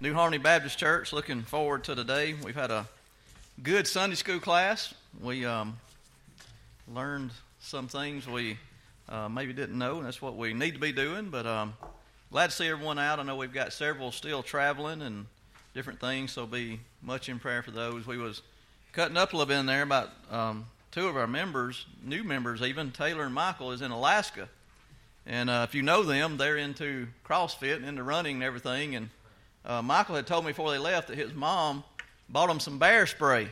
New Harmony Baptist Church. Looking forward to today. We've had a good Sunday school class. We learned some things we maybe didn't know, and that's what we need to be doing. But glad to see everyone out. I know we've got several still traveling and different things, so be much in prayer for those. We was cutting up a little bit in there about two of our members, new members even, Taylor and Michael, is in Alaska. And if you know them, they're into CrossFit and into running and everything. And Michael had told me before they left that his mom bought them some bear spray.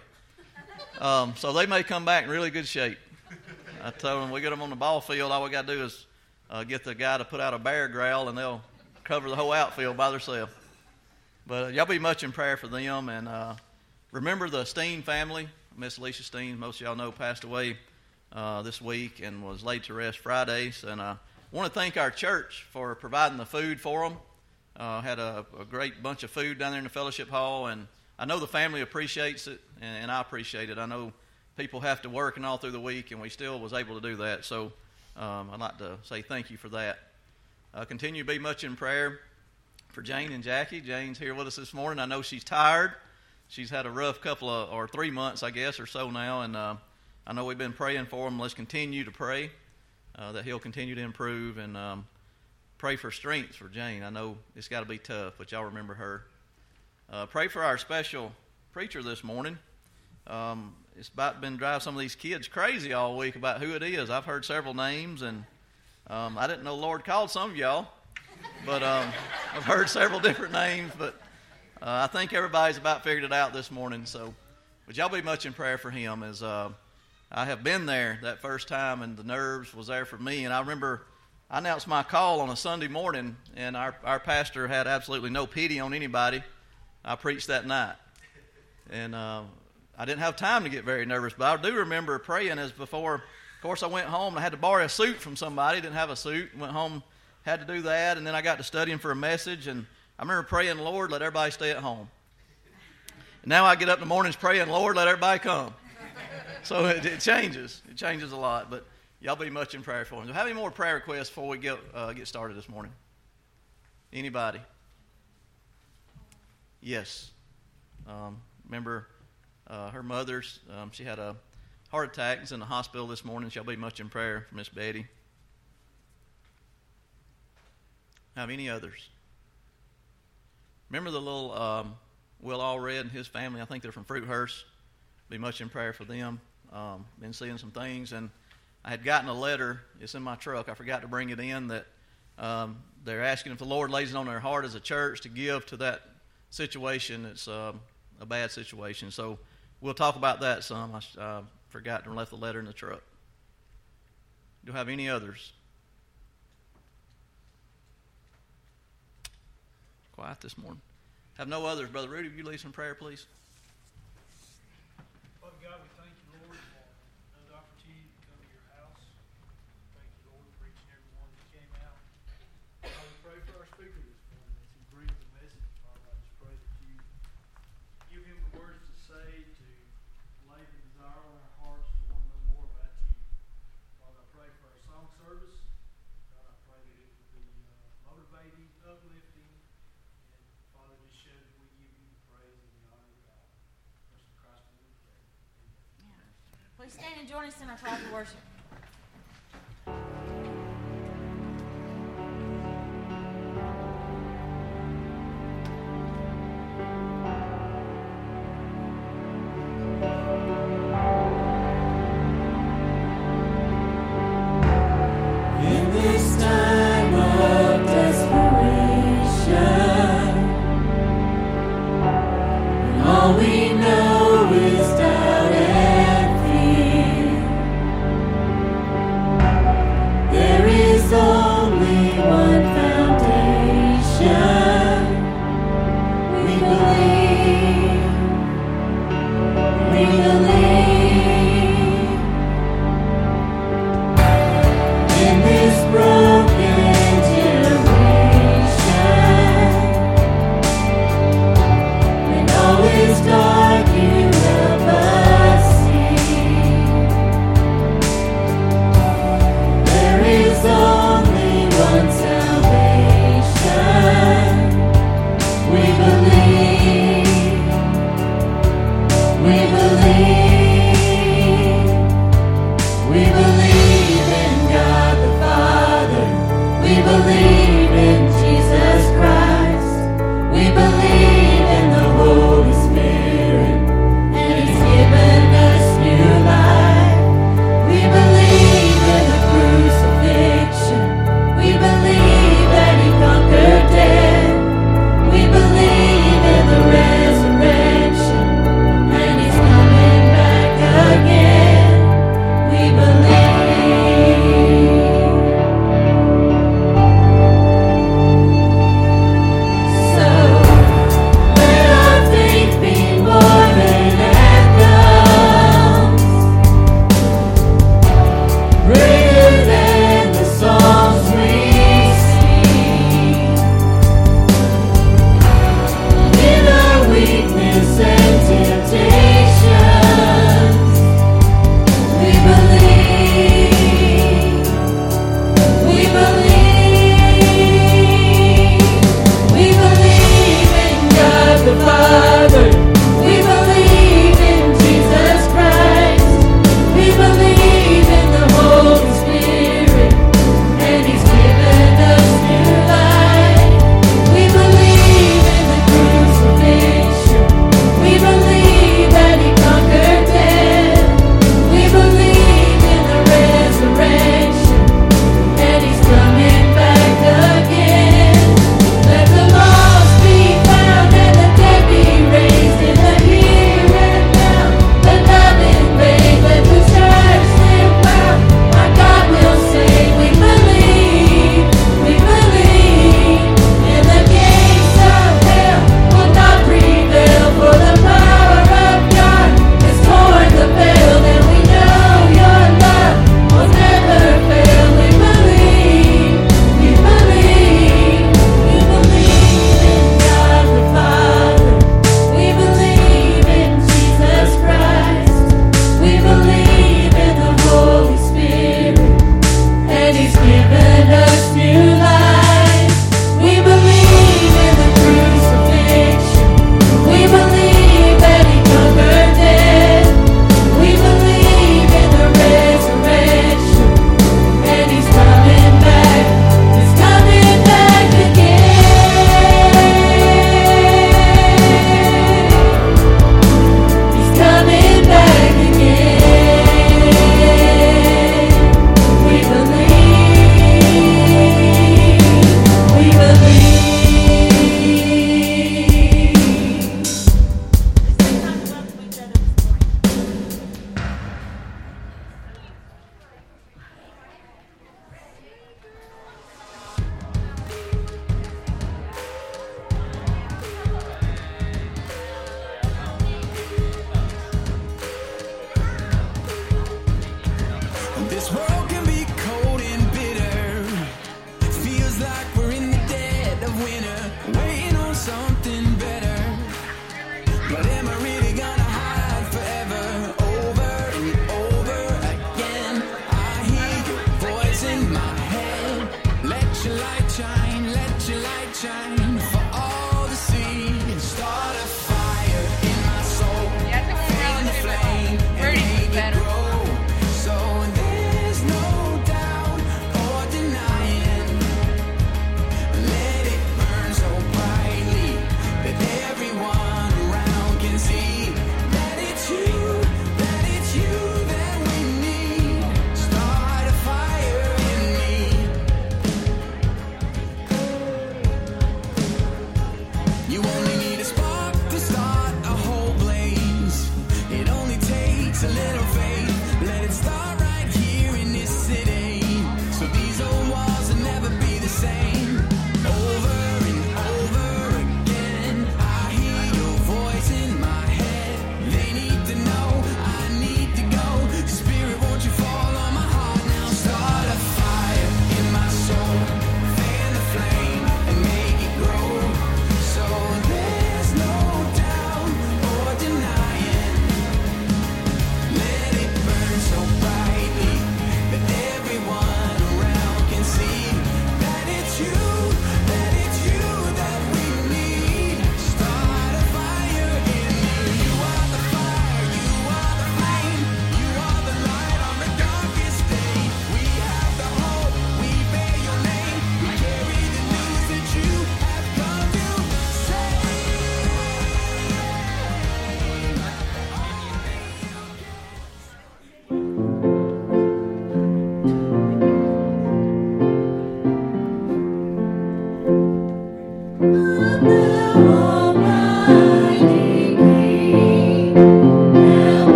So they may come back in really good shape. I told them we get them on the ball field, all we got to do is get the guy to put out a bear growl, and they'll cover the whole outfield by themselves. But y'all be much in prayer for them. And remember the Steen family. Miss Alicia Steen, most of y'all know, passed away this week and was laid to rest Friday. And I want to thank our church for providing the food for them. Had a great bunch of food down there in the fellowship hall, and I know the family appreciates it, and I appreciate it. I know people have to work and all through the week, and we still was able to do that. So I'd like to say thank you for that. Continue to be much in prayer for Jane and Jackie. Jane's here with us this morning. I know she's tired. She's had a rough couple of, or 3 months, I guess, or so now, and I know we've been praying for them. Let's continue to pray that he'll continue to improve, and pray for strength for Jane. I know it's got to be tough, but y'all remember her. Pray for our special preacher this morning. It's about been driving some of these kids crazy all week about who it is. I've heard several names, and I didn't know the Lord called some of y'all, but I've heard several different names, but I think everybody's about figured it out this morning. So, but y'all be much in prayer for him, as I have been there that first time, and the nerves was there for me. And I remember I announced my call on a Sunday morning, and our pastor had absolutely no pity on anybody. I preached that night. And I didn't have time to get very nervous, but I do remember praying as before. Of course, I went home, and I had to borrow a suit from somebody. Didn't have a suit. Went home, had to do that, and then I got to studying for a message, and I remember praying, Lord, let everybody stay at home. And now I get up in the mornings praying, Lord, let everybody come. So it changes. It changes a lot, but y'all be much in prayer for him. Do you have any more prayer requests before we get started this morning? Anybody? Yes. Remember her mother's, she had a heart attack and is in the hospital this morning. She'll be much in prayer for Miss Betty. Have any others? Remember the little Will Allred and his family? I think they're from Fruithurst. Be much in prayer for them. Been seeing some things, and I had gotten a letter. It's in my truck. I forgot to bring it in. That they're asking if the Lord lays it on their heart as a church to give to that situation. It's a bad situation. So we'll talk about that some. I forgot to left the letter in the truck. Do you have any others? Quiet this morning. Have no others. Brother Rudy, will you lead some prayer, please? Father God, we thank you, Lord, for another opportunity to come to your house. Thank you, Lord, for each and every one that came out. Father, we pray for our speaker this morning as he brings the message. Father, I just pray that you give him the words to say, to lay the desire on our hearts to want to know more about you. Father, I pray for our song service. God, I pray that it would be motivating, uplifting, and Father, just show that we give you the praise and the honor of God. First in Christ we pray. Amen. Please stand and join us in our call to worship. Stars.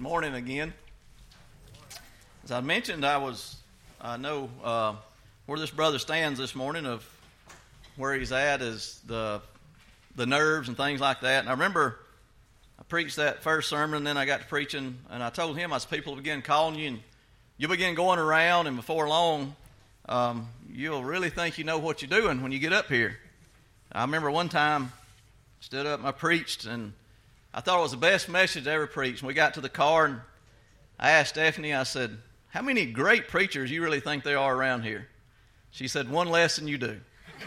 morning again. As I mentioned, I know where this brother stands this morning of where he's at is the nerves and things like that. And I remember I preached that first sermon, and then I got to preaching, and I told him, people begin calling you, and you begin going around, and before long, you'll really think you know what you're doing when you get up here. I remember one time, stood up and I preached, and I thought it was the best message I ever preached. And we got to the car, and I asked Stephanie, I said, how many great preachers you really think there are around here? She said, one less than you do.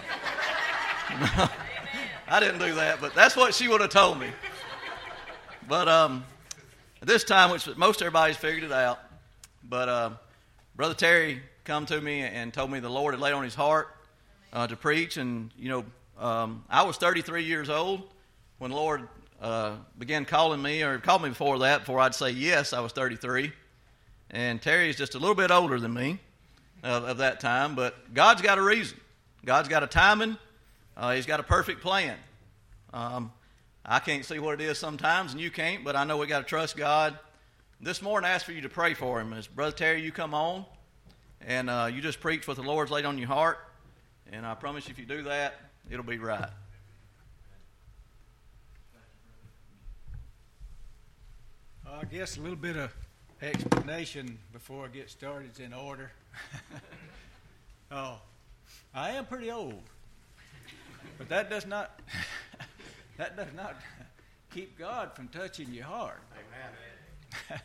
I didn't do that, but that's what she would have told me. But at this time, which most everybody's figured it out, but Brother Terry come to me and told me the Lord had laid on his heart to preach. And, I was 33 years old when the Lord began calling me, or called me before that, before I'd say yes, I was 33. And Terry is just a little bit older than me of that time, but God's got a reason. God's got a timing. He's got a perfect plan. I can't see what it is sometimes, and you can't, but I know we got to trust God. This morning I ask for you to pray for him. As Brother Terry, you come on, and you just preach what the Lord's laid on your heart, and I promise you if you do that, it'll be right. I guess a little bit of explanation before I get started is in order. I am pretty old, but that does not keep God from touching your heart. Amen.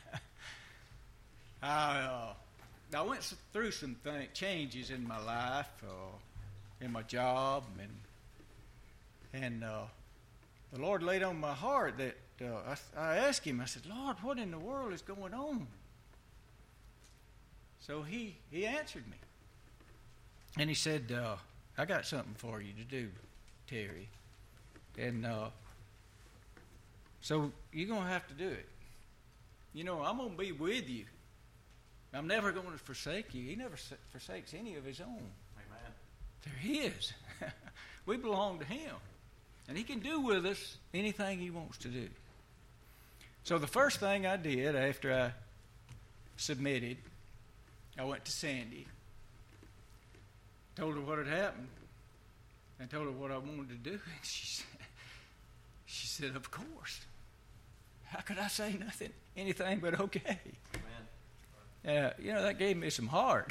I went through some changes in my life, in my job, and the Lord laid on my heart that I asked him, I said, Lord, what in the world is going on? So he answered me. And he said, I got something for you to do, Terry. And so you're going to have to do it. I'm going to be with you. I'm never going to forsake you. He never forsakes any of his own. Amen. They're his. We belong to him. And he can do with us anything he wants to do. So the first thing I did after I submitted, I went to Sandy, told her what had happened, and told her what I wanted to do. And she said, of course. How could I say anything but okay? Amen. That gave me some heart.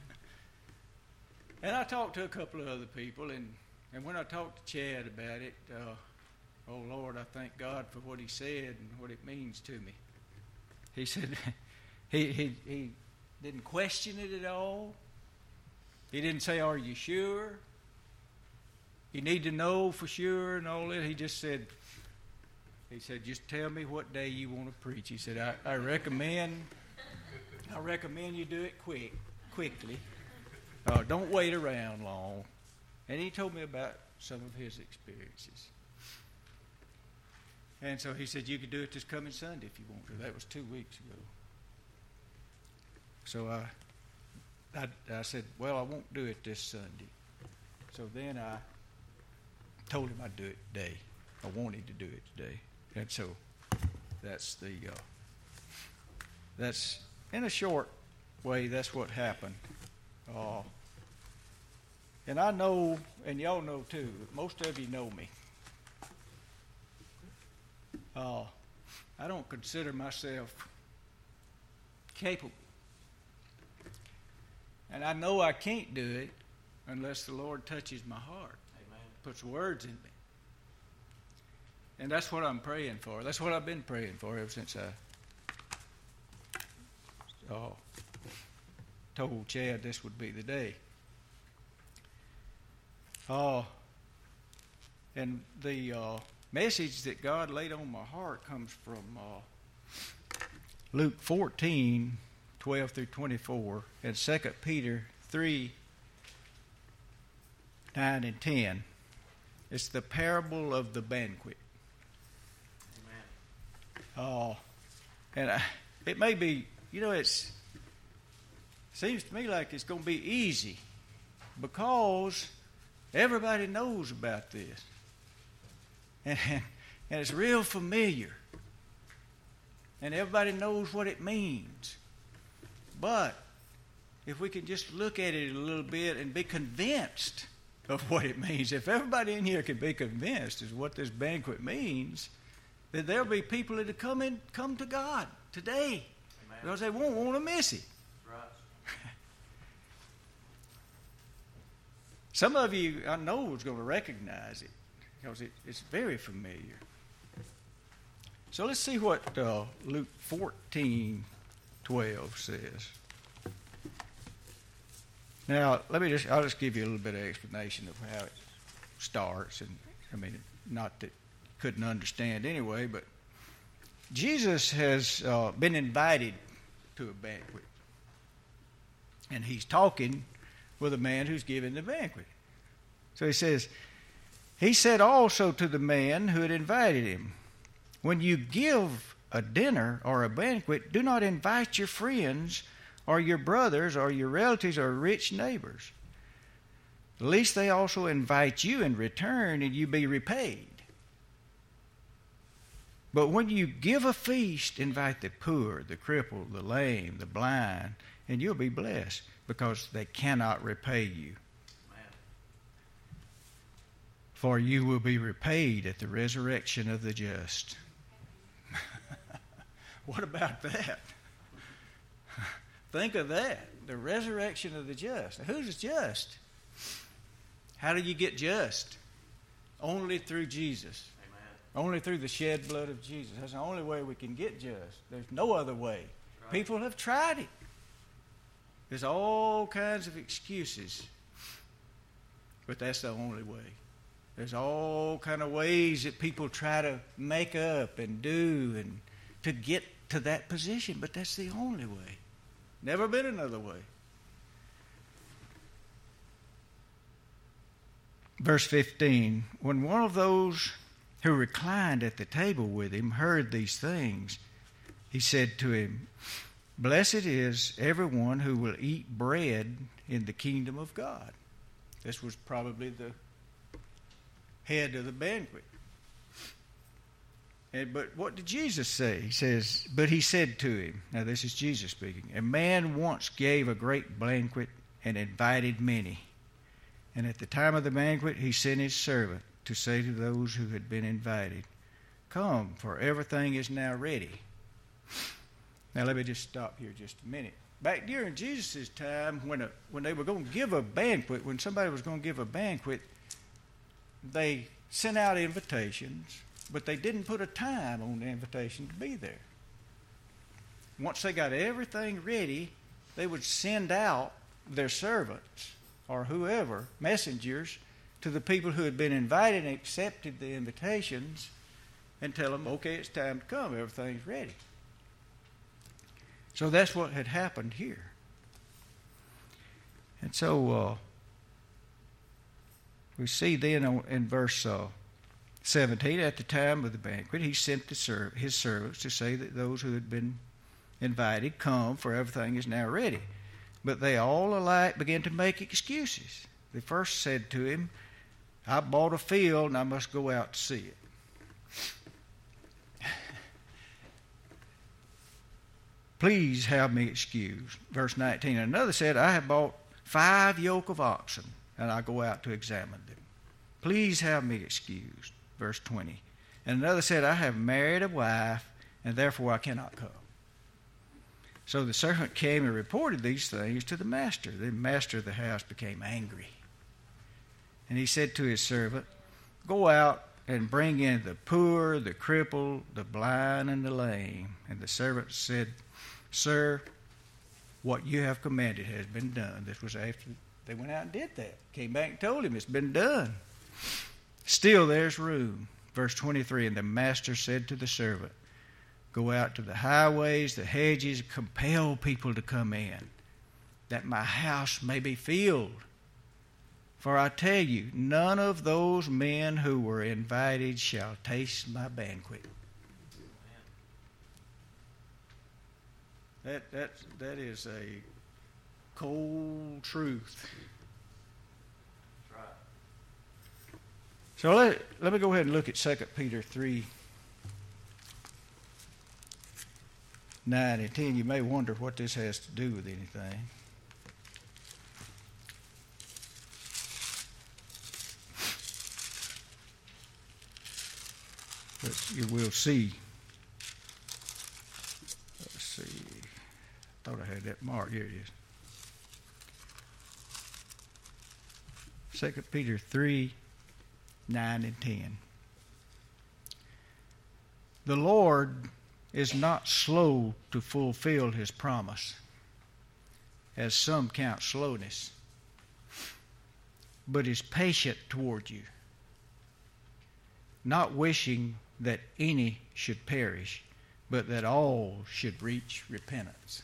And I talked to a couple of other people, and when I talked to Chad about it, oh Lord, I thank God for what he said and what it means to me. He said he didn't question it at all. He didn't say, are you sure? You need to know for sure and all that. He said, just tell me what day you want to preach. He said, I recommend you do it quickly. Don't wait around long. And he told me about some of his experiences. And so he said, you could do it this coming Sunday if you want to. That was 2 weeks ago. So I said, well, I won't do it this Sunday. So then I told him I'd do it today. I wanted to do it today. And so that's in a short way, that's what happened. And I know, and y'all know too, most of you know me. I don't consider myself capable. And I know I can't do it unless the Lord touches my heart. Amen. Puts words in me. And that's what I'm praying for. That's what I've been praying for ever since I told Chad this would be the day. And the message that God laid on my heart comes from Luke 14, 12 through 24, and 2 Peter 3, 9 and 10. It's the parable of the banquet. Amen. And it may be, it seems to me like it's going to be easy because everybody knows about this. And it's real familiar. and everybody knows what it means. But if we can just look at it a little bit and be convinced of what it means, if everybody in here can be convinced of what this banquet means, then there'll be people that come to God today. Amen. Because they won't want to miss it. Right. Some of you, I know, is going to recognize it because it's very familiar. So let's see what Luke 14:12 says. Now, I'll just give you a little bit of explanation of how it starts. And I mean, not that you couldn't understand anyway, but Jesus has been invited to a banquet. And he's talking with a man who's giving the banquet. So he says, he said also to the man who had invited him, when you give a dinner or a banquet, do not invite your friends or your brothers or your relatives or rich neighbors, lest they also invite you in return and you be repaid. But when you give a feast, invite the poor, the crippled, the lame, the blind, and you'll be blessed, because they cannot repay you. For you will be repaid at the resurrection of the just. What about that? Think of that. The resurrection of the just. Now, who's just? How do you get just? Only through Jesus. Amen. Only through the shed blood of Jesus. That's the only way we can get just. There's no other way. Right. People have tried it. There's all kinds of excuses. But that's the only way. There's all kind of ways that people try to make up and do and to get to that position, but that's the only way. Never been another way. Verse 15, when one of those who reclined at the table with him heard these things, he said to him, blessed is everyone who will eat bread in the kingdom of God. This was probably the head of the banquet. But what did Jesus say? He says, but he said to him, now this is Jesus speaking, a man once gave a great banquet and invited many. And at the time of the banquet, he sent his servant to say to those who had been invited, come, for everything is now ready. Now let me just stop here just a minute. Back during Jesus' time, when they were going to give a banquet, when somebody was going to give a banquet, they sent out invitations, but they didn't put a time on the invitation to be there. Once they got everything ready, they would send out their servants or whoever, messengers, to the people who had been invited and accepted the invitations and tell them, okay, it's time to come. Everything's ready. So that's what had happened here. And so we see then in verse 17, at the time of the banquet, he sent his servants to say that those who had been invited, come, for everything is now ready. But they all alike began to make excuses. They first said to him, I bought a field and I must go out to see it. Please have me excused. Verse 19, another said, I have bought 5 yoke of oxen and I go out to examine them. Please have me excused. Verse 20. And another said, I have married a wife, and therefore I cannot come. So the servant came and reported these things to the master. The master of the house became angry. And he said to his servant, go out and bring in the poor, the crippled, the blind, and the lame. And the servant said, sir, what you have commanded has been done. This was after they went out and did that. Came back and told him it's been done. Still there's room. Verse 23, and the master said to the servant, go out to the highways, the hedges, compel people to come in, that my house may be filled. For I tell you, none of those men who were invited shall taste my banquet. That is a cold truth. So let me go ahead and look at 2 Peter 3. 9 and 10, you may wonder what this has to do with anything. But you will see. Let's see. I thought I had that marked. Here it is. 2 Peter 3, 9 and 10. The Lord is not slow to fulfill his promise, as some count slowness, but is patient toward you, not wishing that any should perish, but that all should reach repentance.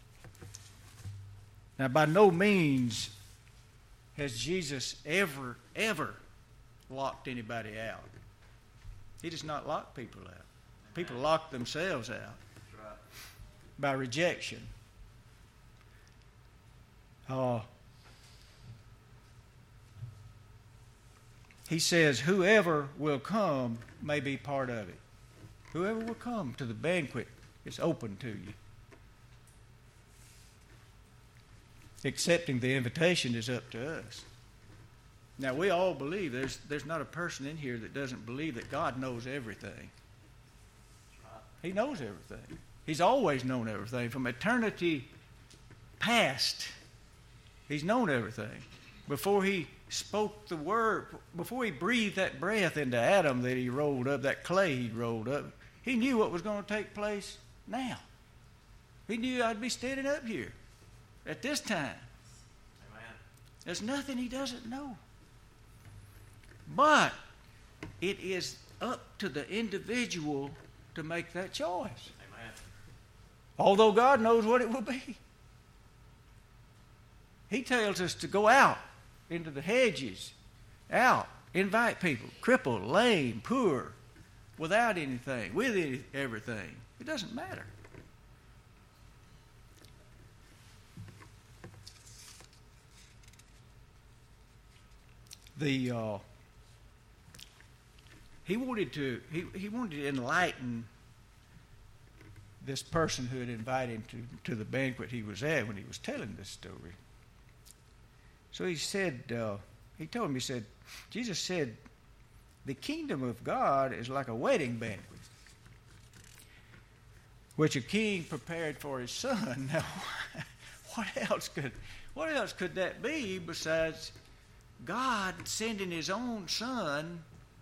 Now, by no means has Jesus ever locked anybody out. He does not lock people out. People lock themselves out by rejection. He says, whoever will come may be part of it. Whoever will come to the banquet is open to you. Accepting the invitation is up to us. Now, we all believe. There's not a person in here that doesn't believe that God knows everything. He knows everything. He's always known everything. From eternity past, he's known everything. Before he spoke the word, before he breathed that breath into Adam that he rolled up, that clay he rolled up, he knew what was going to take place now. He knew I'd be standing up here at this time. Amen. There's nothing he doesn't know. But it is up to the individual to make that choice. Amen. Although God knows what it will be. He tells us to go out into the hedges, out, invite people, crippled, lame, poor, without anything, with everything. It doesn't matter. He wanted to enlighten this person who had invited him to the banquet he was at when he was telling this story. So he said, Jesus said, the kingdom of God is like a wedding banquet, which a king prepared for his son. Now, what else could that be besides God sending his own son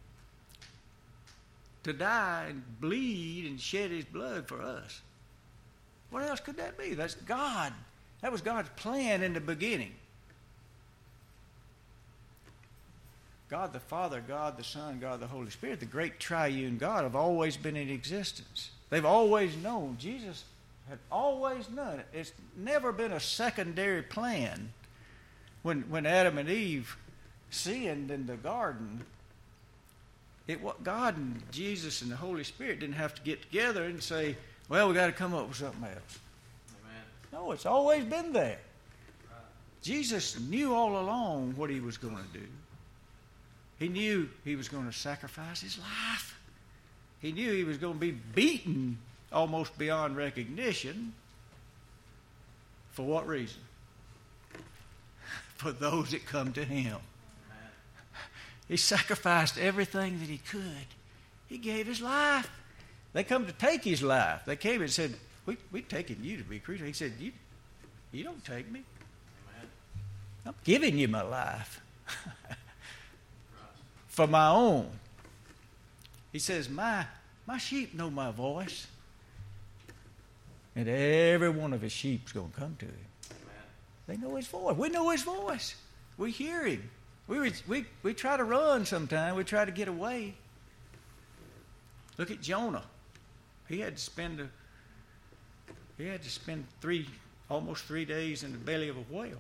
to die and bleed and shed his blood for us? What else could that be? That's God. That was God's plan in the beginning. God the Father, God the Son, God the Holy Spirit, the great triune God, have always been in existence. They've always known. Jesus had always known it. It's never been a secondary plan. When Adam and Eve sinned in the garden, God and Jesus and the Holy Spirit didn't have to get together and say, well, we got to come up with something else. Amen. No, it's always been there. Jesus knew all along what he was going to do. He knew he was going to sacrifice his life. He knew he was going to be beaten almost beyond recognition. For what reason? For those that come to him. He sacrificed everything that he could. He gave his life. They come to take his life. They came and said, we're taking you to be crucified. He said, you don't take me. Amen. I'm giving you my life. For my own. He says, my sheep know my voice. And every one of his sheep is going to come to him. Amen. They know his voice. We know his voice. We hear him. We try to run sometimes. We try to get away. Look at Jonah. He had to spend almost 3 days in the belly of a whale.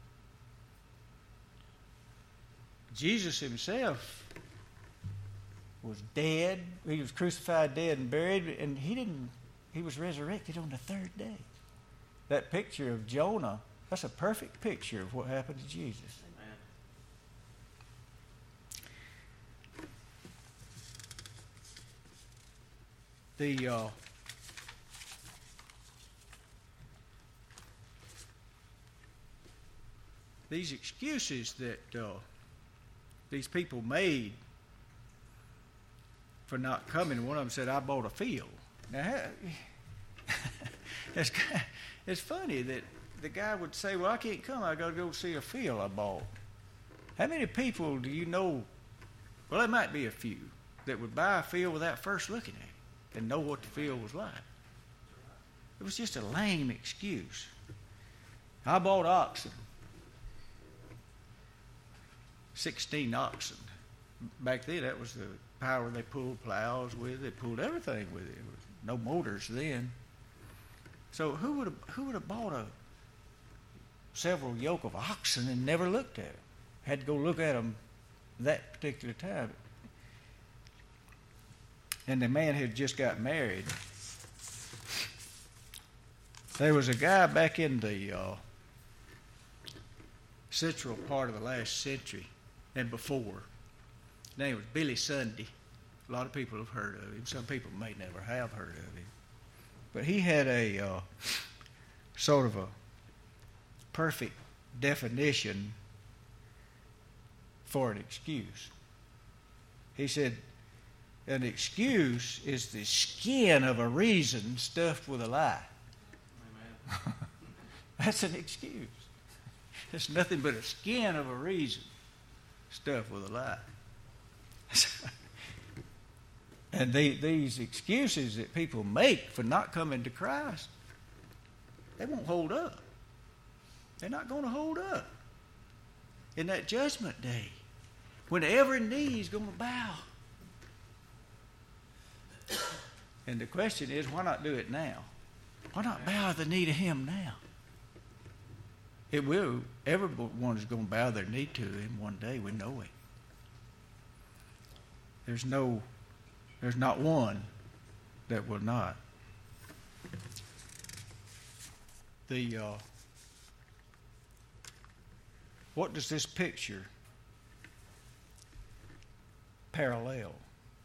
Jesus himself was dead. He was crucified, dead, and buried, and he was resurrected on the third day. That picture of Jonah, that's a perfect picture of what happened to Jesus. Amen. these excuses that these people made for not coming. One of them said, I bought a field. Now, it's funny that the guy would say, well, I can't come. I got to go see a field I bought. How many people do you know? Well, there might be a few that would buy a field without first looking at it and know what the field was like. It was just a lame excuse. I bought oxen. 16 oxen. Back then, that was the power they pulled plows with. They pulled everything with it. There was no motors then. So who would have bought several yoke of oxen and never looked at them? Had to go look at them that particular time. And the man had just got married. There was a guy back in the central part of the last century and before. His name was Billy Sunday. A lot of people have heard of him. Some people may never have heard of him. But he had a sort of a perfect definition for an excuse. He said, an excuse is the skin of a reason stuffed with a lie. Amen. That's an excuse. It's nothing but a skin of a reason stuffed with a lie. And these excuses that people make for not coming to Christ, they won't hold up. They're not going to hold up in that judgment day when every knee is going to bow. And the question is, why not do it now? Why not bow the knee to Him now? It will. Everyone is going to bow their knee to Him one day. We know it. There's not one that will not. What does this picture parallel?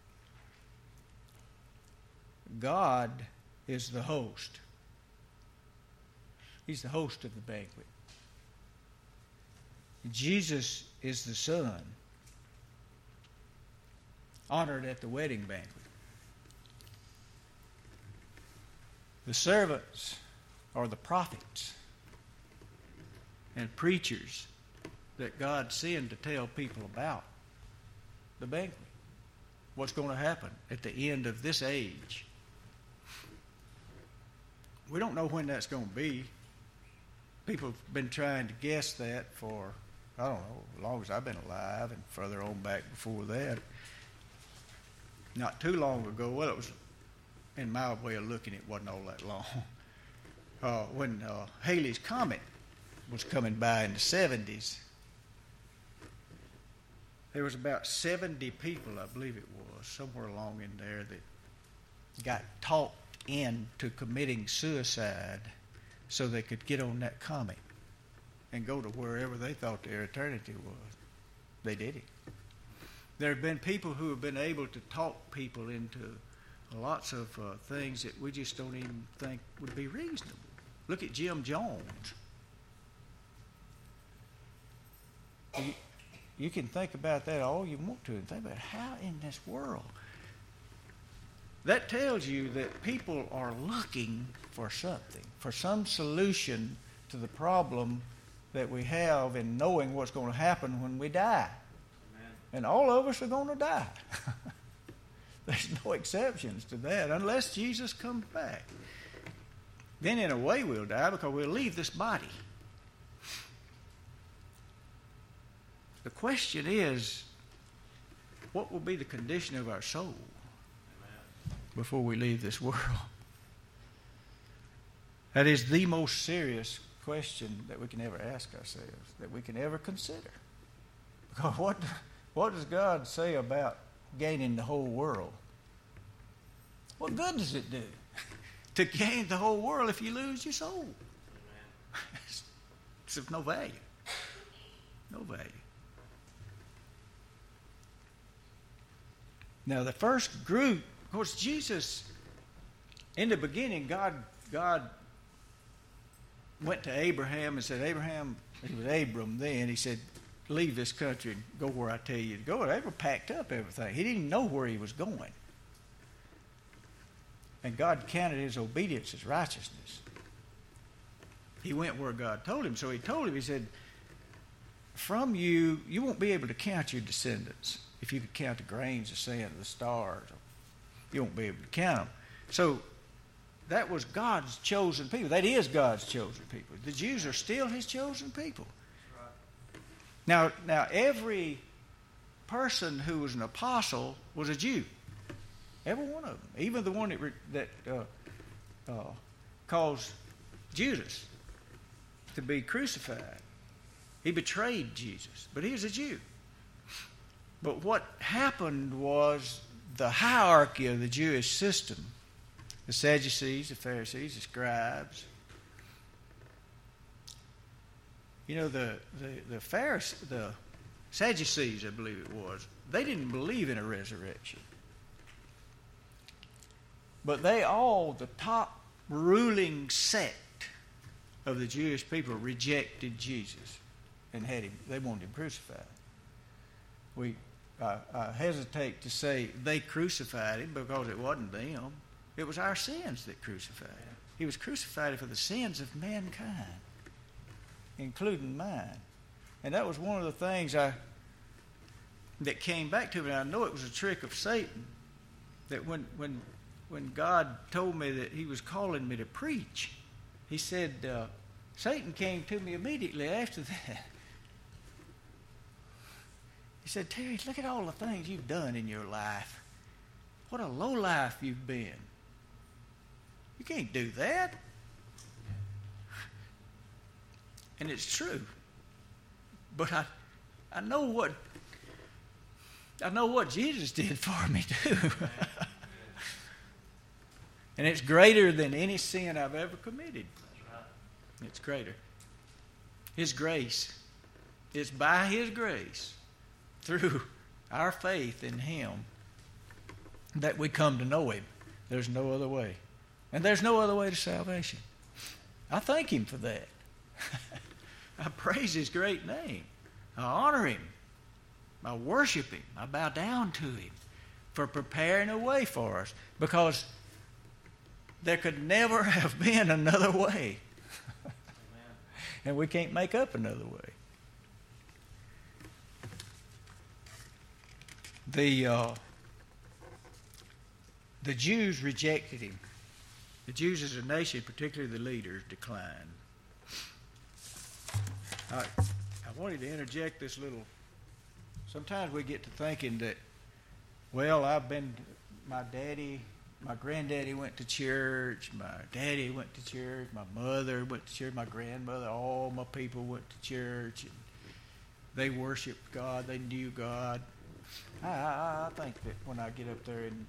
God is the host. He's the host of the banquet. Jesus is the Son, honored at the wedding banquet. The servants are the prophets and preachers that God sent to tell people about the banquet. What's going to happen at the end of this age. We don't know when that's going to be. People have been trying to guess that for, I don't know, as long as I've been alive and further on back before that. Not too long ago, well, it was, in my way of looking, it wasn't all that long. When Halley's Comet was coming by in the 70s, there was about 70 people, I believe it was, somewhere along in there that got talked into committing suicide so they could get on that comet and go to wherever they thought their eternity was. They did it. There have been people who have been able to talk people into lots of things that we just don't even think would be reasonable. Look at Jim Jones. You can think about that all you want to and think about how in this world. That tells you that people are looking for something, for some solution to the problem that we have in knowing what's going to happen when we die. Amen. And all of us are going to die. There's no exceptions to that unless Jesus comes back. Then in a way we'll die because we'll leave this body. The question is, what will be the condition of our soul before we leave this world? That is the most serious question that we can ever ask ourselves, that we can ever consider. Because what does God say about gaining the whole world? What good does it do to gain the whole world if you lose your soul? It's of no value. No value. Now, the first group, of course, Jesus, in the beginning, God went to Abraham and said, Abraham, it was Abram then, he said, leave this country and go where I tell you to go. And Abraham packed up everything. He didn't know where he was going. And God counted his obedience as righteousness. He went where God told him. So he told him, he said, from you, you won't be able to count your descendants. If you could count the grains of sand, the stars, you won't be able to count them. So that was God's chosen people. That is God's chosen people. The Jews are still his chosen people. Now, every person who was an apostle was a Jew. Every one of them. Even the one that caused Judas to be crucified. He betrayed Jesus, but he was a Jew. But what happened was the hierarchy of the Jewish system, the Sadducees, the Pharisees, the scribes. You know, the Sadducees, I believe it was, they didn't believe in a resurrection. But they all, the top ruling sect of the Jewish people, rejected Jesus and had him. They wanted him crucified. I hesitate to say they crucified him because it wasn't them. It was our sins that crucified him. He was crucified for the sins of mankind, including mine. And that was one of the things that came back to me. I know it was a trick of Satan, that when God told me that he was calling me to preach, he said, Satan came to me immediately after that. He said, Terry, look at all the things you've done in your life. What a low life you've been. You can't do that. And it's true. But I know what Jesus did for me too. And it's greater than any sin I've ever committed. It's greater. His grace. It's by his grace, through our faith in him, that we come to know him. There's no other way. And there's no other way to salvation. I thank him for that. I praise his great name. I honor him. I worship him. I bow down to him for preparing a way for us, because there could never have been another way. And we can't make up another way. The Jews rejected him. The Jews as a nation, particularly the leaders, declined. I wanted to interject this little. Sometimes we get to thinking that, well, my granddaddy went to church, my daddy went to church, my mother went to church, my grandmother, all my people went to church, and they worshiped God, they knew God. I think that when I get up there and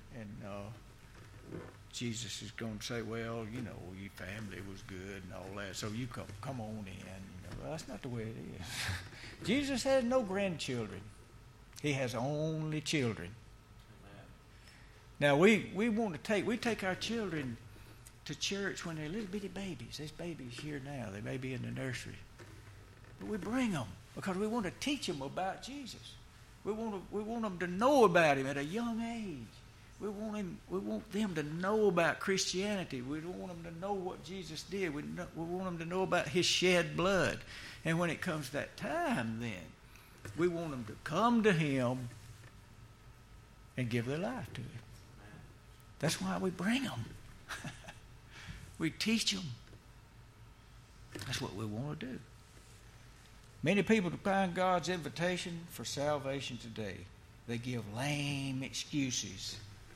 Jesus is going to say, well, you know, your family was good and all that, so you come on in. Well, that's not the way it is. Jesus has no grandchildren. He has only children. Now, we take our children to church when they're little bitty babies. There's babies here now. They may be in the nursery. But we bring them because we want to teach them about Jesus. We want them to know about him at a young age. We want them to know about Christianity. We want them to know what Jesus did. We want them to know about his shed blood. And when it comes to that time, then, we want them to come to him and give their life to him. That's why we bring them. We teach them. That's what we want to do. Many people decline God's invitation for salvation today. They give lame excuses.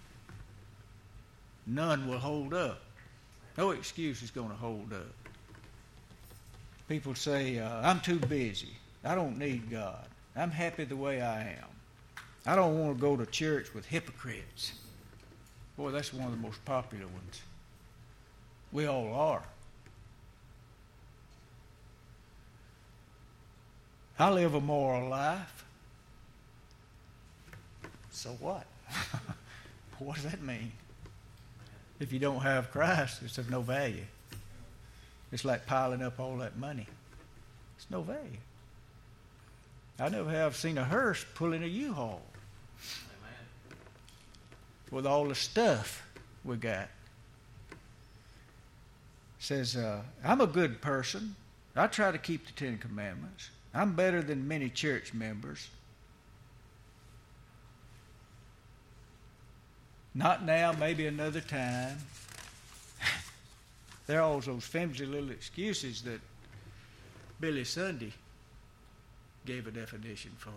None will hold up. No excuse is going to hold up. People say, I'm too busy. I don't need God. I'm happy the way I am. I don't want to go to church with hypocrites. Boy, that's one of the most popular ones. We all are. I live a moral life. So what? What does that mean? If you don't have Christ, it's of no value. It's like piling up all that money. It's no value. I never have seen a hearse pulling a U-Haul with all the stuff we got. Says, I'm a good person. I try to keep the Ten Commandments. I'm better than many church members. Not now, maybe another time. There are all those flimsy little excuses that Billy Sunday gave a definition for.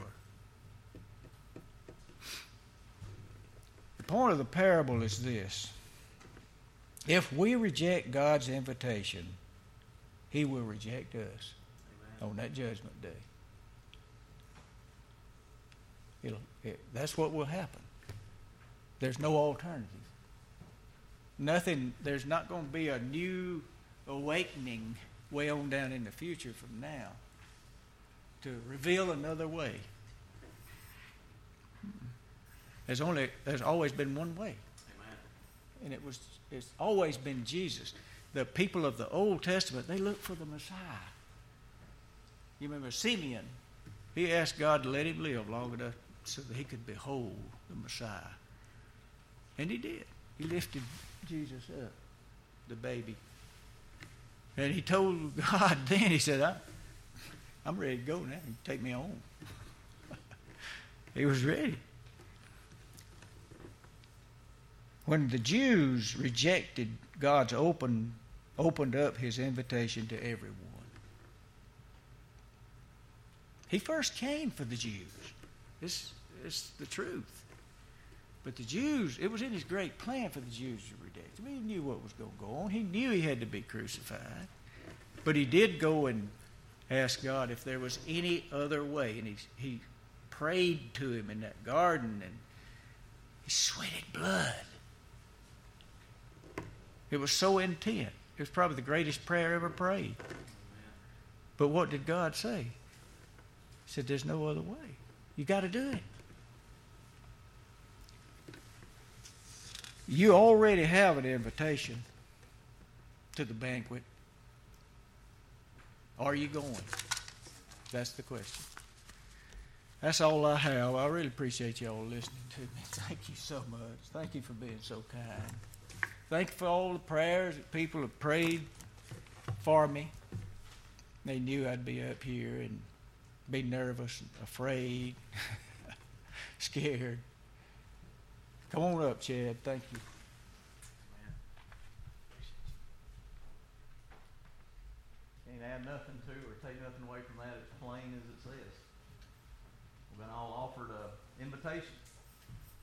The point of the parable is this. If we reject God's invitation, He will reject us on that judgment day. That's what will happen. There's no alternative. There's not going to be a new awakening way on down in the future from now to reveal another way. There's always been one way. Amen. And it's always been Jesus. The people of the Old Testament, they looked for the Messiah. You remember Simeon? He asked God to let him live long enough so that he could behold the Messiah. And he did. He lifted Jesus up, the baby. And he told God then, he said, I'm ready to go now. You take me home. He was ready. When the Jews rejected God's opened up His invitation to everyone. He first came for the Jews. It's the truth. But the Jews, it was in His great plan for the Jews to reject Him. He knew what was going to go on. He knew He had to be crucified. But He did go and ask God if there was any other way. And he prayed to Him in that garden, and he sweated blood. It was so intense. It was probably the greatest prayer ever prayed. But what did God say? He said, there's no other way. You got to do it. You already have an invitation to the banquet. Are you going? That's the question. That's all I have. I really appreciate you all listening to me. Thank you so much. Thank you for being so kind. Thank you for all the prayers that people have prayed for me. They knew I'd be up here and be nervous, afraid, scared. Come on up, Chad. Thank you. Can't add nothing to or take nothing away from that. It's plain as it says. We've been all offered an invitation.